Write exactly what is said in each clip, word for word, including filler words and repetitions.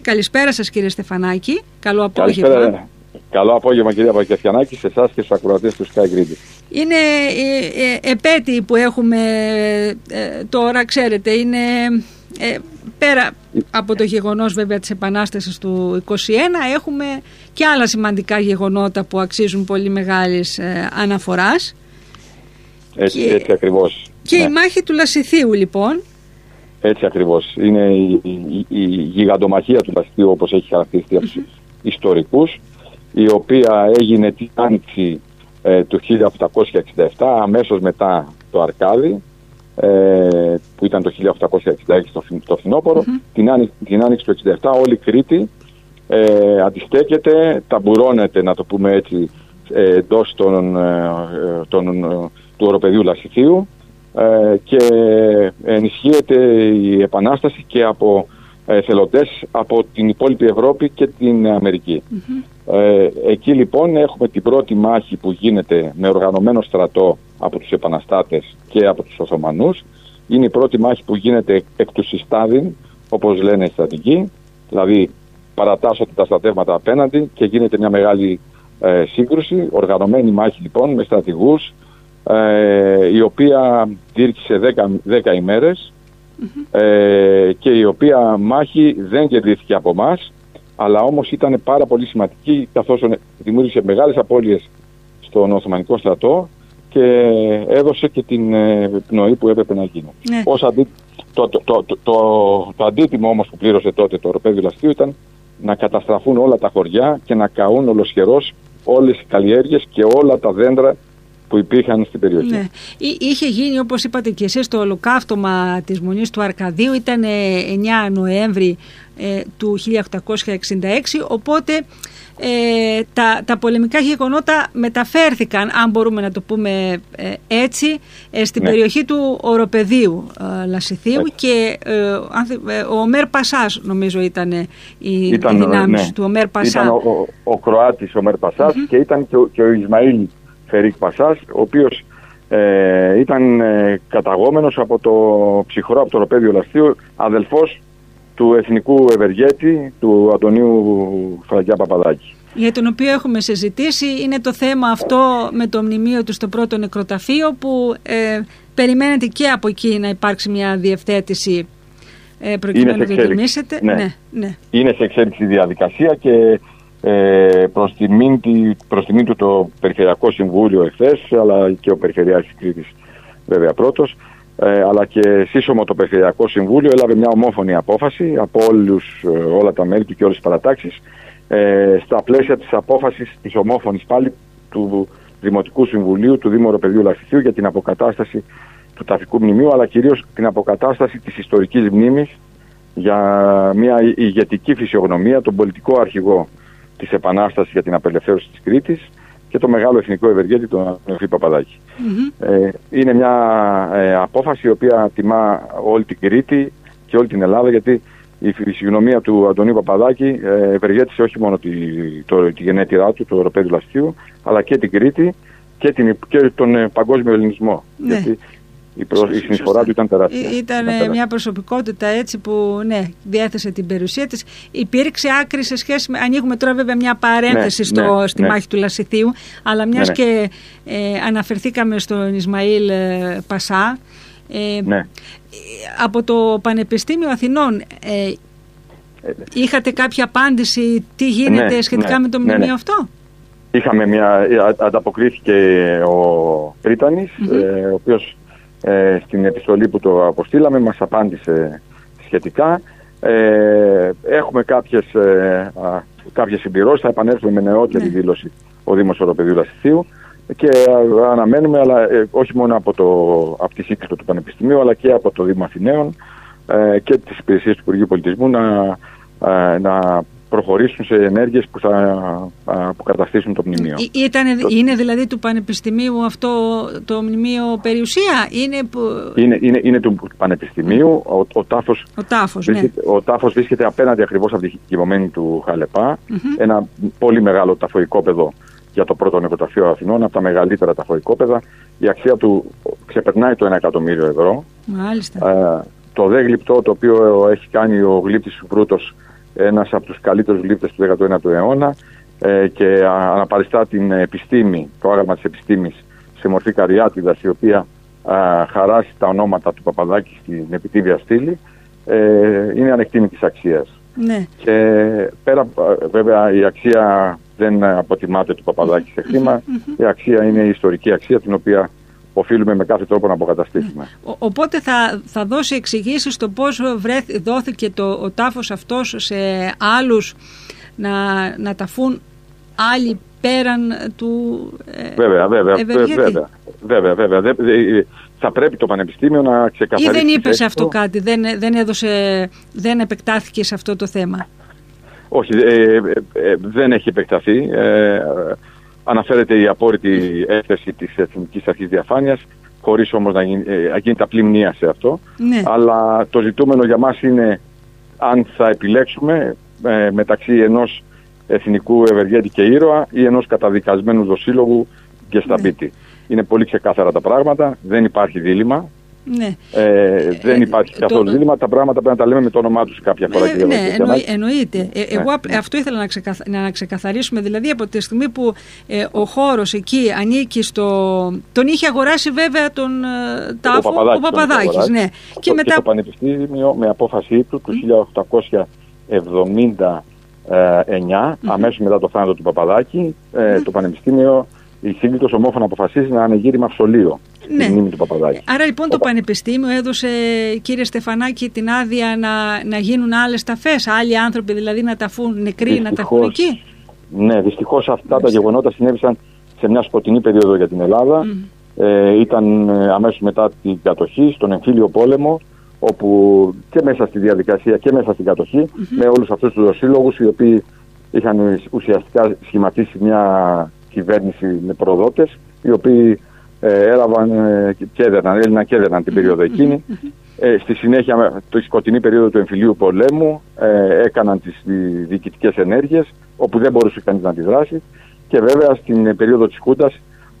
Καλησπέρα σας, κύριε Στεφανάκη. Καλό απόγευμα. Καλησπέρα. Καλό απόγευμα, κυρία Πακιαθιανάκη, σε εσάς και στους ακροατές του Sky Grid. Είναι ε, ε, επέτειοι που έχουμε ε, τώρα, ξέρετε, είναι ε, πέρα από το γεγονός βέβαια της Επανάστασης του είκοσι ένα, έχουμε και άλλα σημαντικά γεγονότα που αξίζουν πολύ μεγάλης ε, αναφοράς. Έτσι, και, έτσι ακριβώς. Και ναι. η μάχη του Λασιθίου, λοιπόν. Έτσι ακριβώς. Είναι η, η, η γιγαντομαχία του Λασιθίου, όπως έχει χαρακτηριστεί από τους mm-hmm. ιστορικούς, η οποία έγινε την άνοιξη ε, του χίλια οκτακόσια εξήντα επτά, αμέσως μετά το Αρκάδι, ε, που ήταν το χίλια οκτακόσια εξήντα έξι στο φθινόπωρο. Mm-hmm. την, άνοιξη, την άνοιξη του εξήντα επτά όλη η Κρήτη ε, αντιστέκεται, ταμπουρώνεται, να το πούμε έτσι, ε, εντός των, ε, των, του οροπεδίου Λασιθίου, ε, και ενισχύεται η Επανάσταση και από εθελοντές από την υπόλοιπη Ευρώπη και την Αμερική. Mm-hmm. Ε, εκεί λοιπόν έχουμε την πρώτη μάχη που γίνεται με οργανωμένο στρατό από τους επαναστάτες και από τους Οθωμανούς. Είναι η πρώτη μάχη που γίνεται εκ του συστάδιν, όπως λένε οι στρατηγοί, δηλαδή παρατάσσονται τα στρατεύματα απέναντι και γίνεται μια μεγάλη ε, σύγκρουση, οργανωμένη μάχη λοιπόν με στρατηγούς, ε, η οποία διήρκησε δέκα ημέρες. Mm-hmm. Ε, και η οποία μάχη δεν κερδίθηκε από εμάς, αλλά όμως ήταν πάρα πολύ σημαντική, καθώς δημιούργησε μεγάλες απώλειες στον Οθωμανικό στρατό και έδωσε και την ε, πνοή που έπρεπε να γίνει. Ναι. Ως αντί, το, το, το, το, το, το αντίτιμο όμως που πλήρωσε τότε το οροπέδιο Λασιθίου ήταν να καταστραφούν όλα τα χωριά και να καούν ολοσχερός όλες οι καλλιέργειες και όλα τα δέντρα που υπήρχαν στην περιοχή. Ναι. Είχε γίνει, όπως είπατε και εσείς, το ολοκαύτωμα της Μονής του Αρκαδίου, ήταν εννέα Νοέμβρη ε, του χίλια οκτακόσια εξήντα έξι, οπότε ε, τα, τα πολεμικά γεγονότα μεταφέρθηκαν, αν μπορούμε να το πούμε ε, έτσι, ε, στην ναι. περιοχή του οροπεδίου ε, Λασιθίου, έτσι. Και ε, ε, ο Ομέρ Πασάς, νομίζω ήταν οι, ήταν, οι δυνάμεις ναι. του Ομέρ Πασά. Ήταν ο, ο, ο Κροάτης Ομέρ Πασάς mm-hmm. και ήταν και ο, και ο Ισμαήλ Φερίκ Πασάς, ο οποίος ε, ήταν ε, καταγόμενος από το ψυχρό, από το οροπέδιο Λασιθίου, αδελφός του εθνικού ευεργέτη, του Αντωνίου Φραγκιά Παπαδάκη. Για τον οποίο έχουμε συζητήσει, είναι το θέμα αυτό με το μνημείο του στο πρώτο νεκροταφείο, που ε, περιμένετε και από εκεί να υπάρξει μια διευθέτηση ε, προκειμένου να το τιμήσετε. Ναι. Ναι, ναι. Είναι σε εξέλιξη διαδικασία και Ε, προς τιμήν, προς τιμήν του το Περιφερειακό Συμβούλιο εχθές, αλλά και ο Περιφερειάρχης Κρήτης βέβαια πρώτος, ε, αλλά και σύσσωμο το Περιφερειακό Συμβούλιο έλαβε μια ομόφωνη απόφαση από όλους, όλα τα μέλη του και όλες τις παρατάξεις, ε, στα πλαίσια της απόφασης της ομόφωνης πάλι του Δημοτικού Συμβουλίου του Δήμου Οροπεδίου Λασιθίου για την αποκατάσταση του ταφικού μνημείου, αλλά κυρίως την αποκατάσταση της ιστορικής μνήμης για μια ηγετική φυσιογνωμία, τον πολιτικό αρχηγό της Επανάστασης για την απελευθέρωση της Κρήτης και το μεγάλο εθνικό ευεργέτη, τον Αντωνίου Παπαδάκη. Mm-hmm. Ε, είναι μια ε, απόφαση η οποία τιμά όλη την Κρήτη και όλη την Ελλάδα, γιατί η φυσιογνωμία του Αντωνίου Παπαδάκη ε, ευεργέτησε όχι μόνο τη, το, τη γενέτειρά του, το οροπέδιο Λασιθίου, αλλά και την Κρήτη και, την, και τον ε, παγκόσμιο ελληνισμό. Ναι. Γιατί η, προ... η συνεισφορά του ήταν τεράστια. Ήταν ε, μια προσωπικότητα έτσι που ναι, διέθεσε την περιουσία της. Υπήρξε άκρη σε σχέση με. Ανοίγουμε τώρα βέβαια μια παρένθεση ναι, στο, ναι, στη ναι. μάχη του Λασιθίου, αλλά μιας ναι, ναι. και ε, αναφερθήκαμε στον Ισμαήλ ε, Πασά. Ε, ναι. Από το Πανεπιστήμιο Αθηνών, ε, ε, είχατε κάποια απάντηση τι γίνεται ναι, σχετικά ναι, με το μνημείο ναι, ναι. αυτό? Είχαμε μια. Ανταποκρίθηκε ο Πρίτανης, mm-hmm. ε, ο οποίος Ε, στην επιστολή που το αποστήλαμε μας απάντησε σχετικά. Ε, έχουμε κάποιες, ε, α, κάποιες συμπληρώσεις, θα επανέλθουμε με νεότερη ναι. δήλωση ο Δήμος Οροπεδίου Λασιθίου και α, αναμένουμε, αλλά ε, όχι μόνο από, το, από τη σύγκριση του Πανεπιστημίου, αλλά και από το Δήμο Αθηναίων ε, και τις υπηρεσίες του Υπουργείου Πολιτισμού να, α, να προχωρήσουν σε ενέργειες που θα αποκαταστήσουν το μνημείο. Ήτανε, το... Είναι δηλαδή του Πανεπιστημίου αυτό το μνημείο περιουσία? Είναι, που... είναι, είναι, είναι του Πανεπιστημίου. Ο, ο, τάφος, ο, τάφος, βρίσκεται, ναι. ο τάφος βρίσκεται απέναντι ακριβώς από τη κοιμωμένη του Χαλεπά. Mm-hmm. Ένα πολύ μεγάλο ταφοοικόπεδο για το πρώτο νεκροταφείο Αθηνών, από τα μεγαλύτερα ταφοοικόπεδα. Η αξία του ξεπερνάει το ένα εκατομμύριο ευρώ. Μάλιστα. Ε, το δε γλυπτό το οποίο έχει κάνει ο γλύπτης Βρούτος ένας από τους καλύτερους λήπτες του δέκατου ένατου αιώνα ε, και αναπαριστά την επιστήμη, το άγαλμα της επιστήμης σε μορφή καριάτιδας, η οποία α, χαράσει τα ονόματα του Παπαδάκη στην επιτύβια στήλη, ε, είναι ανεκτήμητης αξίας. Ναι. Και πέρα, βέβαια, η αξία δεν αποτιμάται του Παπαδάκη σε χρήμα, η αξία είναι η ιστορική αξία, την οποία οφείλουμε με κάθε τρόπο να αποκαταστήσουμε. Ο, οπότε θα, θα δώσει εξηγήσεις στο πώς βρέθη, δόθηκε το, ο τάφος αυτός σε άλλους να, να ταφούν άλλοι πέραν του ε, βέβαια, βέβαια, Ευεργέτη. Βέβαια, βέβαια, βέβαια. Δε, δε, θα πρέπει το Πανεπιστήμιο να ξεκαθαρίσει. Ή δεν είπε σε αυτό κάτι, δεν, δεν, έδωσε, δεν επεκτάθηκε σε αυτό το θέμα? Όχι, ε, ε, ε, δεν έχει επεκταθεί. Ε, αναφέρεται η απόρριτη έκθεση της Εθνικής Αρχής Διαφάνειας, χωρίς όμως να γίνει, ε, γίνει απλή μνήα σε αυτό. Ναι. Αλλά το ζητούμενο για μας είναι αν θα επιλέξουμε ε, μεταξύ ενός εθνικού ευεργέτη και ήρωα ή ενός καταδικασμένου δοσύλλογου και σταμπίτη. Ναι. Είναι πολύ ξεκάθαρα τα πράγματα, δεν υπάρχει δίλημμα. Ναι. Ε, δεν υπάρχει ε, καθόλου το... δίλημμα. Τα πράγματα πρέπει να τα λέμε με το όνομά τους κάποια φορά. Ε, ναι, εννοεί, εννοείται. Ε, εγώ ναι. αυτό ήθελα να, ξεκαθα... να ξεκαθαρίσουμε. Δηλαδή, από τη στιγμή που ε, ο χώρος εκεί ανήκει στο. Τον είχε αγοράσει βέβαια τον ε, τάφο ο Παπαδάκης. Ναι. Και, και μετά. Και το Πανεπιστήμιο με απόφασή του του χίλια οκτακόσια εβδομήντα εννιά, mm-hmm. αμέσως μετά το θάνατο του Παπαδάκη, ε, mm-hmm. το Πανεπιστήμιο, η σύγκλιτος ομόφωνα αποφασίζει να ανεγείρει μαυσολείο στη ναι. μνήμη του Παπαδάκη. Άρα λοιπόν το Πανεπιστήμιο έδωσε, κύριε Στεφανάκη, την άδεια να, να γίνουν άλλες ταφές, άλλοι άνθρωποι δηλαδή να ταφούν νεκροί, δυστυχώς, να ταφούν εκεί? Ναι, δυστυχώς αυτά τα γεγονότα συνέβησαν σε μια σκοτεινή περίοδο για την Ελλάδα. Mm. Ε, ήταν αμέσως μετά την κατοχή, στον εμφύλιο πόλεμο, όπου και μέσα στη διαδικασία και μέσα στην κατοχή, mm-hmm. με όλους αυτούς τους δοσύλλογους, οι οποίοι είχαν ουσιαστικά σχηματίσει μια κυβέρνηση με προδότες, οι οποίοι ε, έλαβαν ε, και έδερναν, Έλληνα και έδερναν την περίοδο εκείνη. Mm-hmm. Ε, στη συνέχεια, τη σκοτεινή περίοδο του εμφυλίου πολέμου, ε, έκαναν τις διοικητικές ενέργειες, όπου δεν μπορούσε κανείς να αντιδράσει. Και βέβαια στην περίοδο της Χούντας,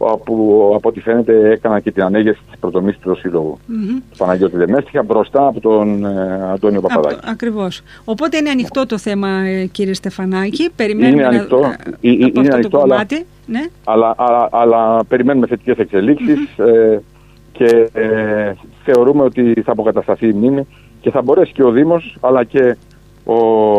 που από ό,τι φαίνεται έκαναν και την ανέγερση της πρωτομής του Σύλλογου mm-hmm. του Παναγιώτη Δεμέστιχα μπροστά από τον ε, Αντώνιο Παπαδάκη. Α, ακριβώς. Οπότε είναι ανοιχτό το θέμα, ε, κύριε Στεφανάκη. Περιμένουμε είναι ανοιχτό, να, ε, ε, από είναι αυτό ανοιχτό, το κομμάτι. Αλλά, ναι. αλλά, αλλά, αλλά περιμένουμε θετικές εξελίξεις mm-hmm. ε, και ε, θεωρούμε ότι θα αποκατασταθεί η μνήμη και θα μπορέσει και ο Δήμος αλλά και ο,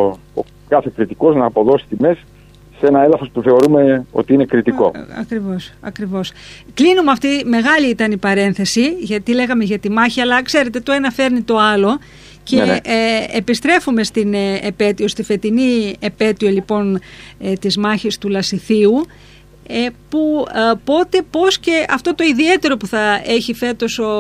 ο κάθε κριτικός να αποδώσει τιμές σε ένα έδαφος που θεωρούμε ότι είναι κριτικό. Ακριβώς, ακριβώς. Κλείνουμε αυτή, μεγάλη ήταν η παρένθεση, γιατί λέγαμε για τη μάχη, αλλά ξέρετε το ένα φέρνει το άλλο και ναι, ναι. Ε, επιστρέφουμε στην ε, επέτειο, στη φετινή επέτειο λοιπόν ε, της μάχης του Λασιθίου, ε, που ε, πότε, πώς και αυτό το ιδιαίτερο που θα έχει φέτος ο,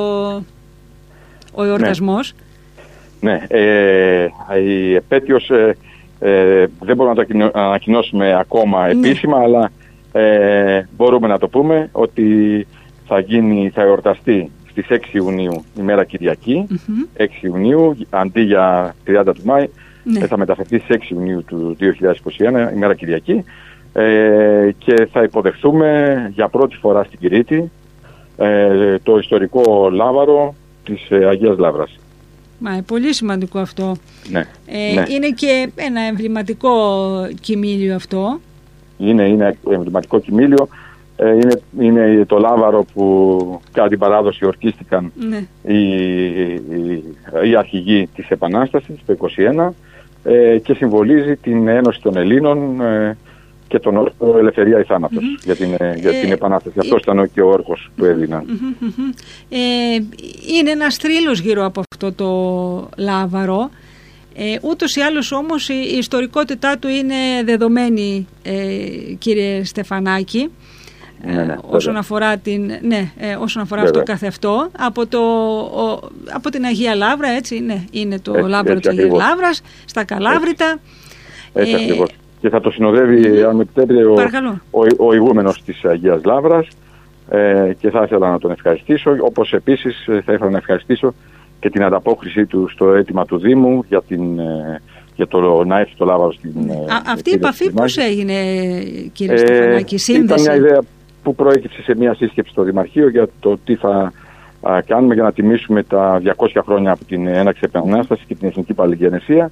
ο εορτασμός. Ναι, ναι ε, η επέτειος... Ε, Ε, δεν μπορούμε να το ανακοινώσουμε ακόμα επίσημα, ναι. αλλά ε, μπορούμε να το πούμε ότι θα, γίνει, θα εορταστεί στις έξι Ιουνίου, ημέρα Κυριακή, mm-hmm. έξι Ιουνίου, αντί για τριάντα του Μάη, ναι. ε, θα μεταφερθεί στις έξι Ιουνίου του δύο χιλιάδες είκοσι ένα, ημέρα Κυριακή, ε, και θα υποδεχθούμε για πρώτη φορά στην Κρήτη ε, το ιστορικό λάβαρο της ε, Αγίας Λαύρας. Μα, πολύ σημαντικό αυτό. Ναι, ε, ναι. Είναι και ένα εμβληματικό κοιμήλιο αυτό. Είναι, είναι εμβληματικό κοιμήλιο. Ε, είναι, είναι το λάβαρο που κατά την παράδοση ορκίστηκαν ναι. οι, οι, οι αρχηγοί της Επανάστασης το είκοσι ένα ε, και συμβολίζει την Ένωση των Ελλήνων ε, και τον όρκο Ελευθερία ή Θάνατος mm-hmm. για, την, για την ε, Επανάσταση. Αυτό ήταν και ο όρκος που έδιναν. Mm-hmm, mm-hmm. Ε, είναι ένας θρύλος γύρω από αυτό το λάβαρο. Ε, ούτως ή άλλως όμως η ιστορικότητά του είναι δεδομένη, ε, κύριε Στεφανάκη, ναι, ναι, όσον αφορά, την, ναι, ε, όσον αφορά αυτό καθ' αυτό. Από, το, ο, από την Αγία Λαύρα, έτσι, ναι, είναι το έτσι, λάβαρο της Αγίας Λαύρας, στα Καλάβρητα. Έτσι, έτσι ε, ακριβώς. Και θα το συνοδεύει, mm, αν με επιτρέπετε, ο, ο, ο ηγούμενος της Αγίας Λαύρας ε, και θα ήθελα να τον ευχαριστήσω, όπως επίσης θα ήθελα να ευχαριστήσω και την ανταπόκρισή του στο αίτημα του Δήμου για, την, ε, για το να έρθει το λάβαρο στην... Α, αυτή η επαφή πώς έγινε, κύριε ε, Στεφανάκη, σύνδεση? Ήταν μια ιδέα που προέκυψε σε μια σύσκεψη στο Δημαρχείο για το τι θα α, κάνουμε για να τιμήσουμε τα διακόσια χρόνια από την έναρξη Επανάστασης και την Εθνική Παλιγενεσία.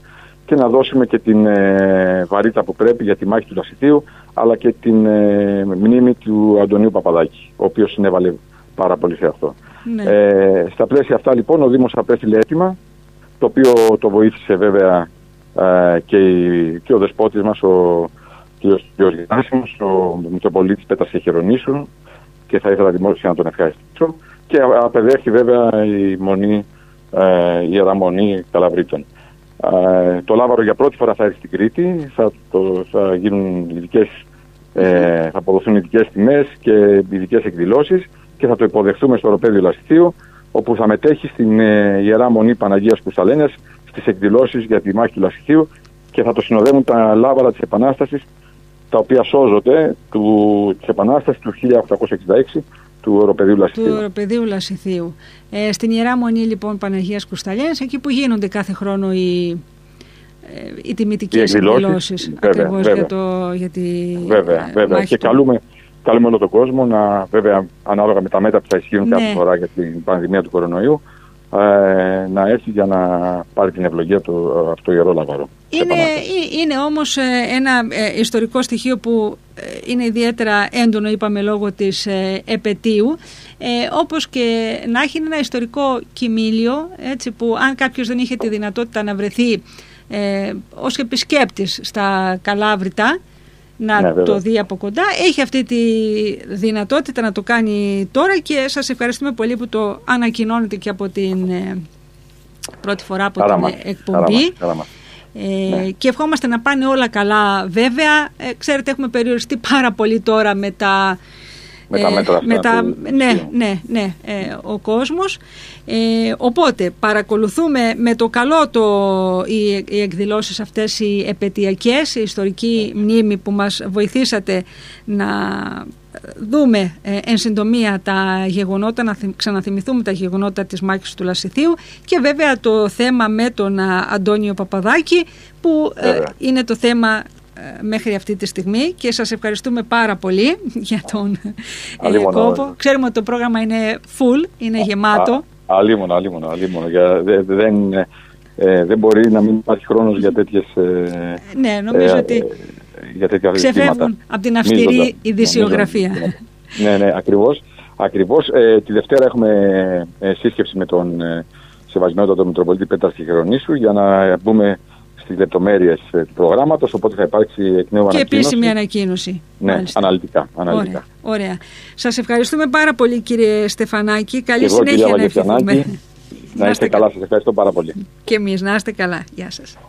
και να δώσουμε και την ε, βαρύτητα που πρέπει για τη μάχη του Λασιθίου, αλλά και την ε, μνήμη του Αντωνίου Παπαδάκη, ο οποίος συνέβαλε πάρα πολύ σε αυτό. Ναι. Ε, στα πλαίσια αυτά λοιπόν ο Δήμος απέστειλε αίτημα, το οποίο το βοήθησε βέβαια ε, και, και ο δεσπότης μας, ο κ. Γεράσιμος, ο Μητροπολίτης Πέτρας και Χερονήσου, και θα ήθελα δημόσια να τον ευχαριστήσω, και απεδέχθη βέβαια η Μονή, ε, η Ιεραμονή Καλαβρίτων. Ε, το Λάβαρο για πρώτη φορά θα έρθει στην Κρήτη, θα, το, θα, γίνουν ειδικές, ε, θα αποδοθούν ειδικές τιμές και ειδικές εκδηλώσεις και θα το υποδεχθούμε στο οροπέδιο Λασιθίου, όπου θα μετέχει στην ε, Ιερά Μονή Παναγίας Κουσταλένιας στις εκδηλώσεις για τη μάχη του Λασιθίου και θα το συνοδεύουν τα λάβαρα της Επανάστασης, τα οποία σώζονται του, της Επανάστασης του χίλια οκτακόσια εξήντα έξι του οροπεδίου Λασιθίου. Του οροπεδίου Λασιθίου. Ε, στην Ιερά Μονή λοιπόν Παναγίας Κουσταλένιας, εκεί που γίνονται κάθε χρόνο οι, ε, οι τιμητικές εκδηλώσεις. Ακριβώς βέβαια. Για, το, για τη βέβαια, ε, βέβαια. Και καλούμε, καλούμε όλο τον κόσμο να, βέβαια, ανάλογα με τα μέτρα που θα ισχύουν ναι. κάθε φορά για την πανδημία του κορονοϊού, ε, να έρθει για να πάρει την ευλογία του αυτό το Ιερό Λαβαρό. Είναι, είναι όμως ένα ε, ιστορικό στοιχείο που ε, είναι ιδιαίτερα έντονο, είπαμε, λόγω της ε, επετείου, ε, όπως και να έχει ένα ιστορικό κοιμήλιο, έτσι, που αν κάποιος δεν είχε τη δυνατότητα να βρεθεί ε, ως επισκέπτης στα Καλάβρητα, να ναι, το δει από κοντά, έχει αυτή τη δυνατότητα να το κάνει τώρα, και σας ευχαριστούμε πολύ που το ανακοινώνετε και από την ε, πρώτη φορά από Άρα την μας, εκπομπή. άρα μας. Ε, ναι. Και ευχόμαστε να πάνε όλα καλά, βέβαια. Ε, ξέρετε, έχουμε περιοριστεί πάρα πολύ τώρα με τα, με τα μέτρα αυτά. Με τα, ναι, ναι, ναι, ε, ο κόσμος. Ε, οπότε παρακολουθούμε με το καλό το, οι, οι εκδηλώσεις αυτές οι επετειακές, η ιστορική μνήμη που μας βοηθήσατε να δούμε ε, εν συντομία τα γεγονότα, να θυμ, ξαναθυμηθούμε τα γεγονότα της μάχης του Λασιθίου, και βέβαια το θέμα με τον α, Αντώνιο Παπαδάκη, που ε, είναι το θέμα ε, μέχρι αυτή τη στιγμή, και σας ευχαριστούμε πάρα πολύ για τον ε, κόπο. Ξέρουμε ότι το πρόγραμμα είναι full, είναι α, γεμάτο. Αλίμονο, αλίμονο, αλίμονο. Δεν, δεν, ε, δεν μπορεί να μην υπάρχει χρόνος για τέτοιες ε, ναι, νομίζω ε, ότι για τέτοια ξεφεύγουν από την αυστηρή ειδησιογραφία. Ναι, ναι, ακριβώς. ακριβώς. Ε, τη Δευτέρα έχουμε ε, σύσκεψη με τον ε, Σεβασμιότατο Μητροπολίτη Πέτρας και Χερονήσου για να μπούμε στις λεπτομέρειες ε, του προγράμματος, οπότε θα υπάρξει εκ νέου και ανακοίνωση. επίσημη ανακοίνωση. Ναι, μάλιστα. αναλυτικά. αναλυτικά. Ωραία, ωραία. Σας ευχαριστούμε πάρα πολύ, κύριε Στεφανάκη. Καλή εγώ, συνέχεια να ευχηθούμε. Να είστε καλά, σας ευχαριστώ πάρα πολύ. Και εμείς, να είστε καλά. Γεια σας.